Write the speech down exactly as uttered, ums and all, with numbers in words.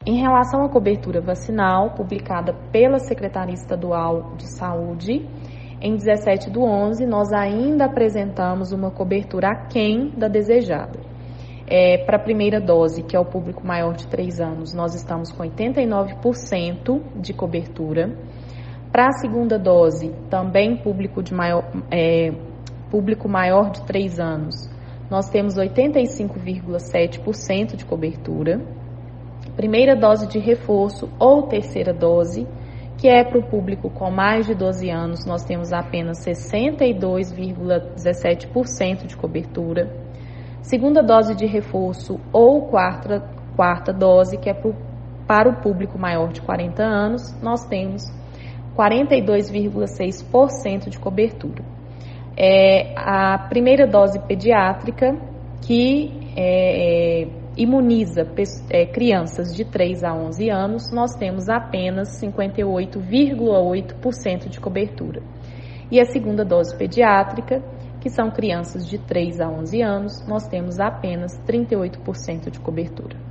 Em relação à cobertura vacinal, publicada pela Secretaria Estadual de Saúde, em dezessete do onze, nós ainda apresentamos uma cobertura aquém da desejada. É, para a primeira dose, que é o público maior de três anos, nós estamos com oitenta e nove por cento de cobertura. Para a segunda dose, também público, de maior, é, público maior de três anos, nós temos oitenta e cinco vírgula sete por cento de cobertura. Primeira dose de reforço ou terceira dose, que é para o público com mais de doze anos, nós temos apenas sessenta e dois vírgula dezessete por cento de cobertura. Segunda dose de reforço ou quarta, quarta dose, que é pro, para o público maior de quarenta anos, nós temos quarenta e dois vírgula seis por cento de cobertura. É, a primeira dose pediátrica, que é, é, imuniza é, crianças de três a onze anos, nós temos apenas cinquenta e oito vírgula oito por cento de cobertura. E a segunda dose pediátrica, que são crianças de três a onze anos, nós temos apenas trinta e oito por cento de cobertura.